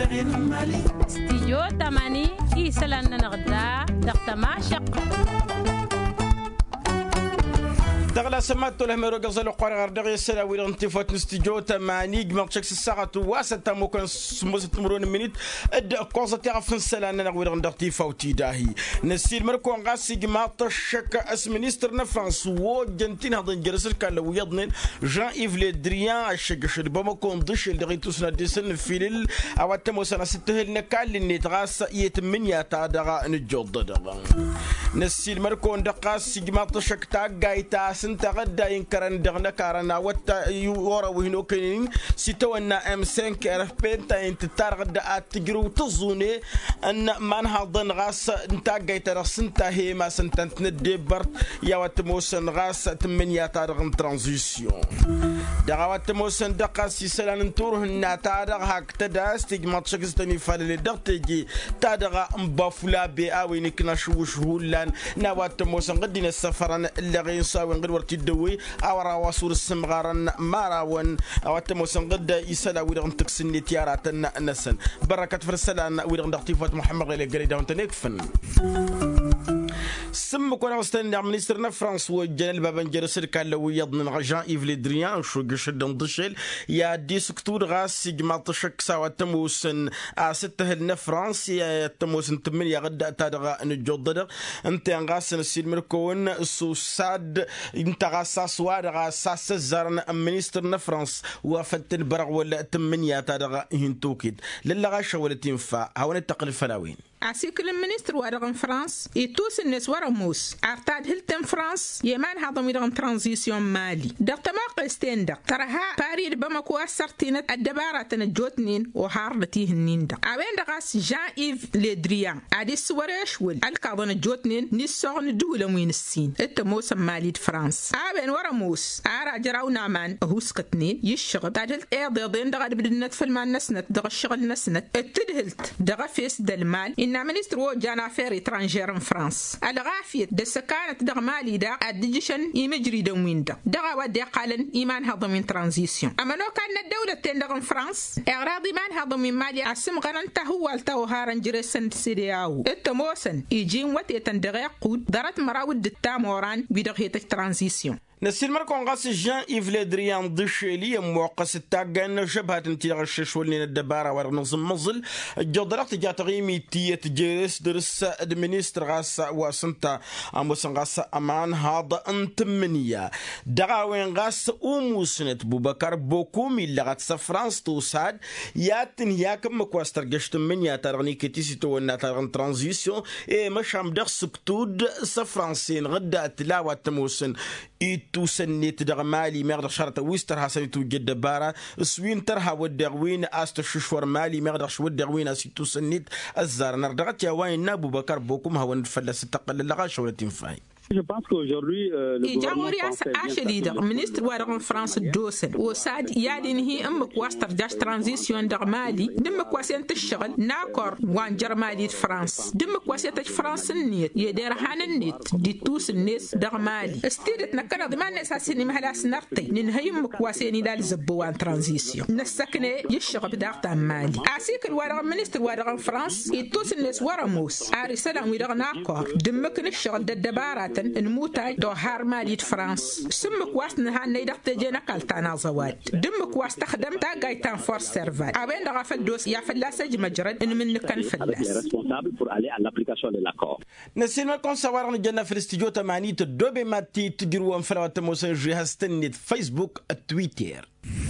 استيجو تماني إيسلان نغدا دقتماشق دغلا سمات له ميرو قزل قرار دغ يسلا ويل انتفات نستيجو تماني مارتشك الساعه واسطه ممكن سموت تمرون منيت اد قوزه تعرف السلا انا ويل ندقتي فوتي داهي نسيل مركو غاسي جماعه الشك اس مينستر فرانس و جنتين هذا جرسل كان لو يضن جان ايف لدريان الشق بما كون ضش اللي غيتوسنا ديسن فيل او تمو سنه ستهل نكال اللي تغاس يتمن يا تادغا نجود نسيل مركو دقاس جماعه الشك تا غايتا سنت غدا ينكرن دغنا كارنا وتا يورا وهنو كاين سيتونا ام 5 اف بي تا انت تارغدا تجرو تزوني ان من هضن غاس انت غايتا سنت هي ما سنت ندبر يا وتموسن غاس تمنيا تارغن ترانزيسيون دغوات موسن دقاس يسلان نتور هنا تارغ هاك تداس تجمع شكستني فالي دقتجي تارغ مبافلا بي اوي نكنا شوش هولان نوات موسن غدين السفران اللي غينساوي غير ورتي الدوي او واسور السمغارن ماراون او تموسن غد يسلا ويرغن تكسني تيارات نسن بركه فرسلان ويرغن دقتيفات محمد غير قال داون تنكفن سم كون استنى مينسترنا فرانس وجنال بابا نجرسر كان لو يضن جان ايف لدريان شو قشدن ضشل يا دي سكتور غاس جماعه الشك سوا تموسن ستهل فرانس يا تموسن 8 غدا تادغا نجودد انت غاس نسيل مركون سوساد انت غاس سواد غاس سزرن مينسترنا فرانس وفتن برغ ولا 8 تادغا هنتوكيد للا غاش ولا تنفع هاون التقل فلاوين عسيكل المينستر ورغم فرانس يتوس الناس ورموس ارتاد هلتن فرانس يمان هضم يرغم ترانزيسيون مالي دقت ما قستين دق ترها باريد بمكو أسرتين الدبارة تنجوتنين وحارتيه النين دق عوين دقاس جان إيف لدريان عدي السوريش وال الكاظن الجوتنين نسوغن دولة وين السين التموس مالي فرانس عوين ورموس عرا جراو نعمان هوسكتنين يشغل تاجل ايضين دقا بدنت في المان نسنت دقا الشغل نسنت التدهلت دقا فيس دالمال إن مينستر وجانا فير إترانجير فرانس الغافية دسكانت دغمالي دا الدجشن يمجري دومين دا دغا ودي قالن إيمان هضمين ترانزيسيون أما لو كان الدولة تندغن فرانس إغراضي مان هضمين مالي أسم غرانتا هو التو هارن جرسن سيدياو التموسن إيجين واتي تندغي قود دارت مراود التاموران بدغية ترانزيسيون نسيل مركون غاس جان إيف لدريان ضشيلي موقس التاقان شبهات انتي غشش ولين الدبارة ورنظم مظل جدرات جات غيمي تيت جيرس درس المينستر غاس واسنتا اموسن غاس امان هذا انت منيا دغاوين غاس اوموسنت بوبكر بوكومي لغات سفرانس توساد ياتن ياكم مكواستر قشت منيا ترغني كتيسي تونا ترغن ترانزيسيون اي مشام دغ سكتود سفرانسين غدا تلاوة تموسن توسنيت دغمالي مغد شرط ويستر حسن توجد بارا سوين ترها ودغوين استششور مالي مغد ودغوين اسي توسنيت الزار نردغت يا وين ابو بكر بوكم هو نفلس تقل لغا شوله تنفاي. Je pense qu'aujourd'hui, le gouvernement français leader ministre wa France dosen o sad yadin hi am kwastar dash transition dar mali dim kwasent tshgal nakor wan germali France dim kwasent France nit yeder hanan nit di tous nes dar mali stidet nakana man asasini mahalas narti nin hayum kwaseni dal zabwan transition nasakne yishghab dar ta mali asik wa ministre wa France et tous nes waramos ari salam wi dar nakor dim kne shghal dabarat الموتاي دو هارماليت فرانس سمك واسنا هان نيدق تجينا كالتانا زواد دمك واستخدم تا غايتان فورس سيرفاي ابين دغا فدوس يا فلاس مجرد ان من كان فلاس نسينا كون سوار نجنا في الاستوديو 80 دوبي ماتي تديروا فلوات موسنجي هستنيت فيسبوك تويتر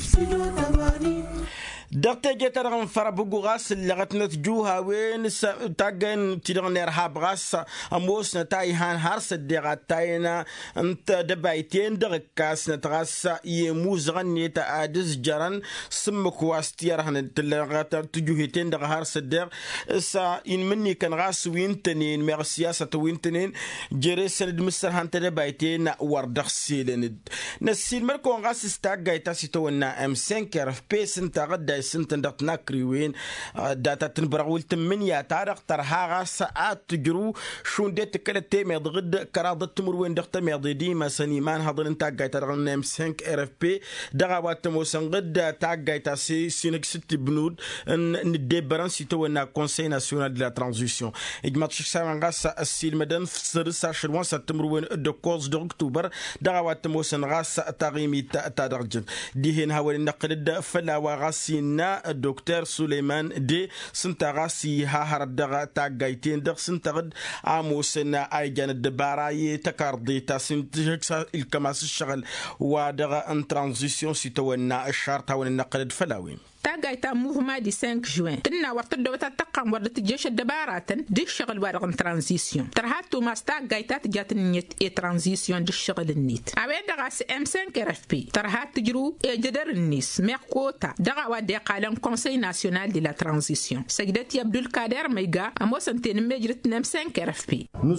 دقت جترغن فربوغو غاس اللي غتنت جوها وين تاغن تيرنير هابغاس اموس نتاي هان هارس ديغاتاينا انت دبايتين دغكاس نتغاس يموز غني تا ادز جران سمك واستير هن تلغات تجوهتين دغ هارس دير سا ان مني كان غاس وينتنين مير سياسه وينتنين جريس المسر هان تدبايتين وردخ سيلن نسيل مركون غاس استاغايتا سيتونا ام 5 اف بي سنت غدا سنتن دقت ناكريوين داتا تنبرغول 8 تارق ترهاغا ساعات تجرو شون ديت كلت تيمي ضد كراضة تمروين دقت ميضي ديما سنيمان هضل انتا قايتا رغنم 5 RFP دغاوات موسن غد تا قايتا سينك 6 بنود ندبران سيتونا كونسي ناسيونال دي لا ترانزيسيون اجمع تشسان غاس السيل مدن في سرسا شروان ستمروين دو كوز دو اكتوبر دغاوات موسن غاس تغيمي تادرجن ديهن هاول النقد فلا وغاسينا الدكتور سليمان دي سنتا غاسي هارب دغا تا غايتين دغ سنتا غد اموسنا ايجان الدباراي تكاردي تا سنتجكس الكماس الشغل ودغا ان ترانزيسيون سيتونا الشرط هاول النقد فلاوين تاغايتا موفمون دي 5 جوين تنا ورت دوتا تقام ورت الجيش الدباراتن دي الشغل وارغن ترانزيسيون ترهاتو ماس تاغايتا تجات نيت اي ترانزيسيون دي الشغل النيت اوين دغاس ام 5 RFP ترهات تجرو اي جدر النيس ميقوتا دغا ودي قالن كونسي ناسيونال دي لا ترانزيسيون سجدت عبد القادر ميغا اموسنتين مجرت نم 5 RFP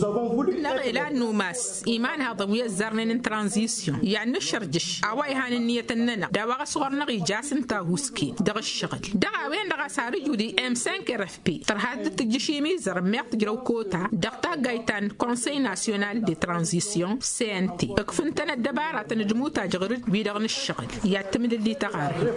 لا نو ماس ايمان هذا ويا زرنين ترانزيسيون يعني نشرجش اواي هان النيه الننا داوا صغرنا جاسن تاغوسكي الشغل دغا وين دغا ساري جودي ام 5 RFP ترهاد تجشيمي زرميق تجرو كوتا دغتا غايتان كونسي ناسيونال دي ترانزيسيون CNT اكفنتنا الدبارات ندموتا جغرد بيدغن الشغل يعتمد اللي تقارب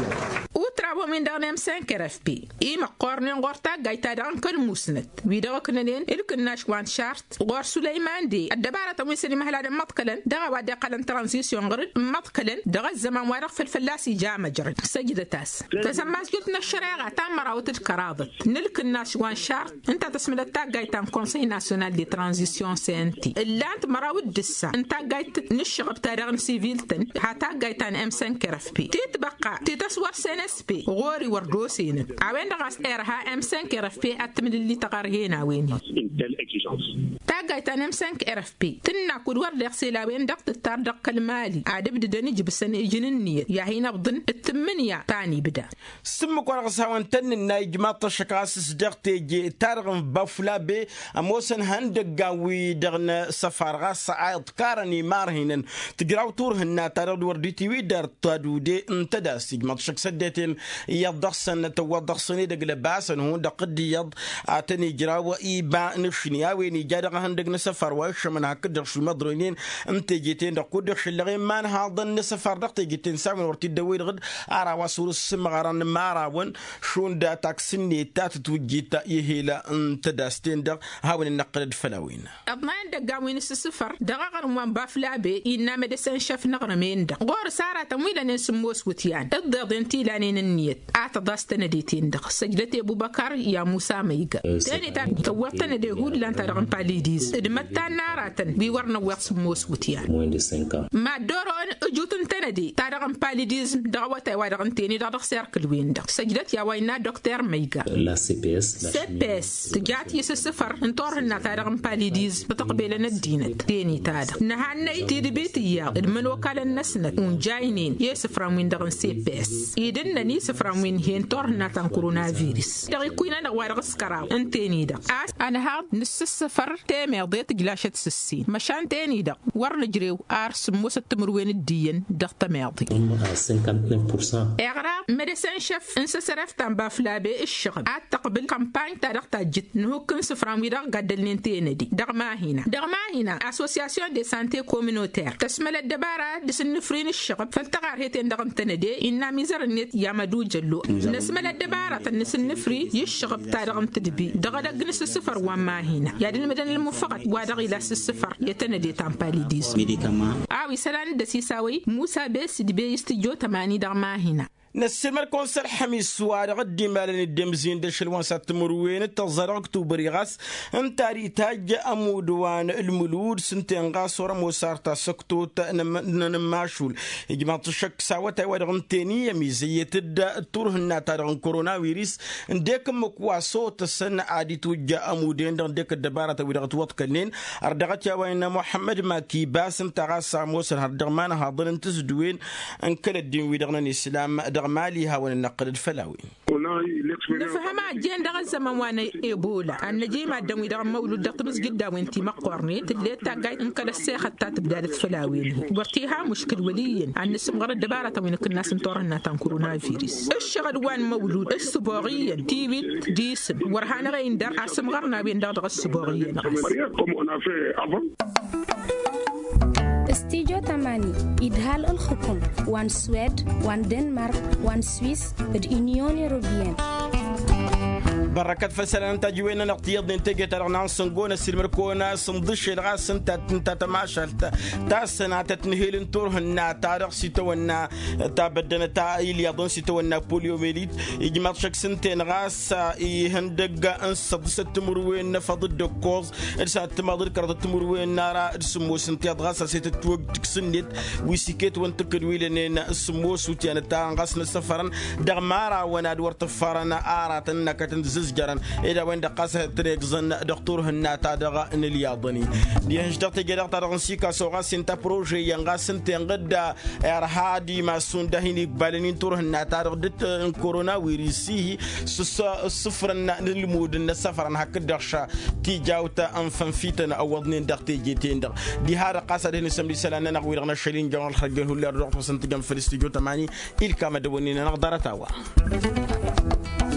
وترابو من دغن ام 5 RFP ايما قورنين غورتا غايتا دغن كل مسند بيدغ كننين الكناش وان شارت غور سليمان دي الدبارات ويسري مهلا مطكلن دغا وادي قلن ترانزيسيون غرد مطكلن دغا الزمان وارق في الفلاسي جامع جرد سجدتاس تسمى قلتنا الشريعة تامر وتتكراضت نلك الناس وان شارت انت تسمى التاقايتان كونسي ناسيونال دي ترانزيسيون CNT اللي انت مراود دسا انت قايت نشغب تاريغن سيفيلتن هتاقايتان ام 5 RFP تتبقى تتسور CNSP غوري وردوسين عوين دغاس ايرها ام 5 RFP اتمد اللي تقارهينا ويني تاقايتان ام 5 RFP تنا كود ورد يغسيلاوين دقت التاردق المالي عادب ددني جبسن اجننية يا هنا بضن الثمانية تاني بدا سمك ورغساوان تن النايجمات الشكاس صدقتي جي تارغن بافلا بي اموسن هندقاوي دغن سفار غاس عايد كارني مارهنن تقراو تورهن تارغ ورديتي ويدار تادو دي انتدا سيجمات شك سدتين يضخسن توضخسني دغ لباسن هو دقد يض اتني جراو ايبا نشنياوي ني جادغ هندق سفر واش من هكدر شو مدرينين انت جيتين دقود خلغي مان هاضن سفر دقتي جيتين سامن ورتي دويد غد ارا واسور السمغران ماراون شون دا تاكسني تات توجيتا يهيلا انت داستين دغ هاون النقد فلاوين اضنان دغاوين السفر دغاغر من بافلابي ان مدسن شاف نغرمين دغ غور ساره تمويلا نسموس وتيان الضدنتي لانين النيت اتضاستن ديتين دغ سجلتي ابو بكر يا موسى ميغا تاني تا توتن دي هود لان ترغن باليديز دمتا ناراتن بيورنا وقت موس وتيان ما دورون اجوتن تندي ترغن باليديز دغوتا وادغن تيني دغ سيركل وين دغ سجلت يا وينا دكتور ميغا لا CPS تجات يسسفر انطورنا تارغن باليديز بتقبيلنا الدينت تيني تاد نهانا يتيد بيتيا من وكال النسنت ونجاينين يسفر من دغن CPS يدنا ني سفر من هين طورنا تان كورونا فيروس دغ يكوينا نغوار سكراو انتيني دغ انا هاد نس السفر تيمي ضيت جلاشة السين مشان تيني دغ ورنجريو ارس موسى تمروين الدين دغ تماضي 59% اغرا مدسن شف انسسرف تان بافلابي الشغل تقبل كامباني تاريخ تاجت نهو كن سفران ويدا قدلين تيندي دغ ما هنا اسوسياسيون دي سانتي كومينوتير تسمل الدبارة دسن نفرين الشغل فالتغار هيتين دغم تندي إنا ميزر النت يامدو جلو نسمل الدبارة تنسن نفري يشغل تارغم تدبي دغ نس السفر وما هنا يعني المدن المفقط وادغ إلى السفر يتندي تامباليديز آوي سلان دسيساوي موسى بس دبي يستجو تماني دغ ما هنا نسمر كونسر حميد سوار غدي مالن الدمزين داش الوانسات مروين التزرع اكتوبر يغاس انتاري تاج امودوان المولود سنتين غاسور موسارتا سكتوت نماشول اجماع الشك ساوة وادغن تانية ميزية تد تورهنا تارغن كورونا ويريس انديك مكواسو تسن عادي توجا امودين ديك الدبارة ويدغت وطكنين اردغت يا محمد ماكي باسم تغاسا موسر هردغمان هاضن تزدوين انكل الدين ويدغن الاسلام مالي هاون النقد الفلاوي. On a eu les نفهم جين دغ الزمان وانا إيبولا أنا جي ما دمي دغ مولود دغ جدا وانتي مقرني تدلي تاقاي إنك السيخة تبدأ تفلاوين ورتيها مشكل وليا عن اسم غير الدبارة وين كنا سنتورنا تام كورونا فيروس الشغل وان مولود السبوغيا تيبت ديسم ورهانا غين در اسم غيرنا بين دغ السبوغيا استيجو تماني إدهال الحكم وان سويد وان دنمارك وان سويس اليونيون أوروبيين بركات فسلان تجوينا نقطيض ننتجي ترغنا سنقونا سلمركونا سنضش الغاس تتماشى تاسنا تتنهيل انتورهن تاريخ سيتونا تابدنا تايل يضون سيتونا بوليوميليت يجمع شك سنتين غاس يهندق انصد ستمروين فضد الكوز ارسال تماضر كرد تمروين نارا السمو سنتياد غاس سيتتوق تكسنت ويسيكيت وانتقد ويلنين السمو سوتيان تان غاس نسفرن دغمارا وانا دور تفارنا آرات انك تنزل جران إذا وين دقاسة تريكزن دكتور هناتا دغا نلياضني دي هنجدت جدار ترانسيكا سوغا سنتا بروجي ينغا سنتين غدا ارهادي ما سندهيني بالين تور هناتا دت كورونا ويرسيه صفرن المود السفرن هكدرشا تي جاوتا انفن فيتنا اوضنين دختي جيتين دغ دي هذا قاسة دهن سملي سلانا نغويرنا شيرين جوان الخرجين هو اللي رحت سنتجم في الاستوديو 8 الكامل دونينا نقدر تاوا